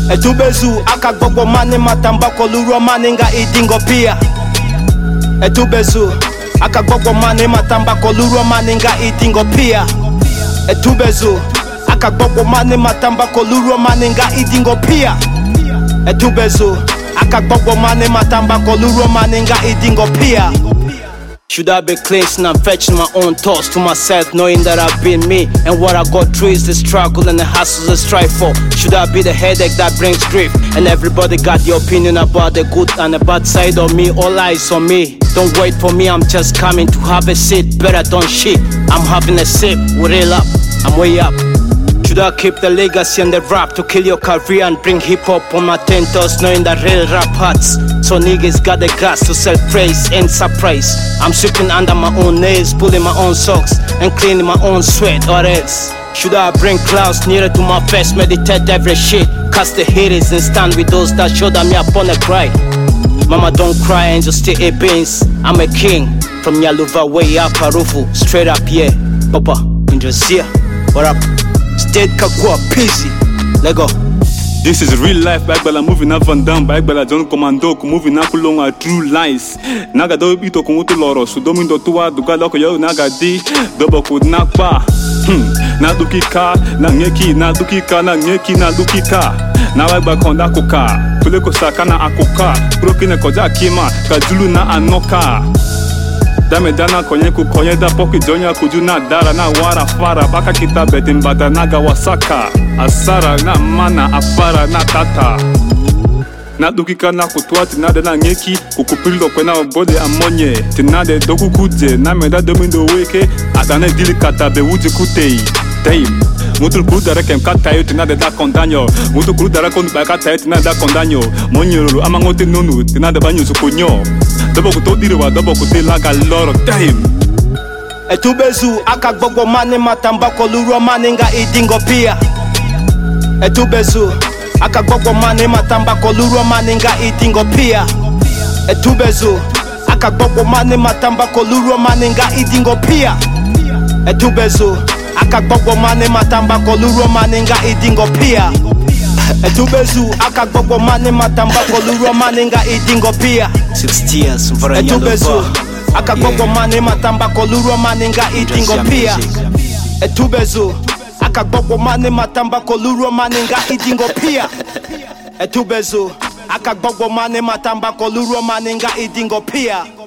Etubezu akagbogbo mani matamba koluro mani nga idingo pia. Etubezu akagbogbo mani matamba koluro mani nga idingo pia. Etubezu akagbogbo mani matamba koluro mani nga idingo pia. Etubezu akagbogbo mani matamba koluro mani nga idingo pia. Should I be cleansing and fetching my own thoughts to myself, knowing that I've been me, and what I got through is the struggle and the hassles I strive for? Should I be the headache that brings grief, and everybody got the opinion about the good and the bad side of me? All eyes on me. Don't wait for me, I'm just coming to have a seat. Better don't shit, I'm having a sip. We real up, I'm way up. Should I keep the legacy and the rap to kill your career and bring hip-hop on my 10 toes, knowing that real rap hurts? So niggas got the guts to self-praise and surprise. I'm sweeping under my own nails, pulling my own socks and cleaning my own sweat, or else should I bring clouds nearer to my face, meditate every shit, cast the haters and stand with those that show that me upon a cry? Mama don't cry and just stay a beans. I'm a king from Yaluva way up Harufu, straight up, yeah. Papa, Indonesia, what up? State kakua busy, Lego. This is real life, Bagbala moving up and down, Bagbala John Commando, moving up along our true lines. Nagado bito kungutu loro, sudomindo tua, dugaloko yo nagadi, double could nakpa. Na dukika, na ngeki, na dukika, na ngeki, na dukika. Na wagba konda kuka, tuleko sakana akuka, brokine koja kima, kajulu na anoka. Dame dana konye kukonye da poki jonya kujuna dara na wara fara baka kita betimbata naga wasaka asara na mana afara na tata na dukika na kutua tinade na ngeki kukupilo kwena bode amonye tinade doku kuje na meda domindo weke atane dili katabe uji kutei teim mutu kudara kem katayo tinade da kondanyo mutu kudara kon ba katayo tinade da kondanyo monyoro amangote nonu tinade banyo sukunyo double kuto diriwa double kuto laga lot of time. Etubezu akagbogbo mani matamba koluro mani nga idingo pia. Etubezu akagbogbo mani matamba koluro mani nga idingo pia. Etubezu akagbogbo mani matamba koluro mani nga idingo pia. Etubezu akagbogbo mani matamba koluro mani nga idingo pia. Etubezu akagbogbo mani matamba koluro mani nga idingo pia. 6 years mvara Etubezu akagbogbo mani matamba koluro mani nga idingo pia. Etubezu akagbogbo mani matamba koluro mani nga idingo pia. Etubezu akagbogbo mani matamba koluro mani nga idingo pia.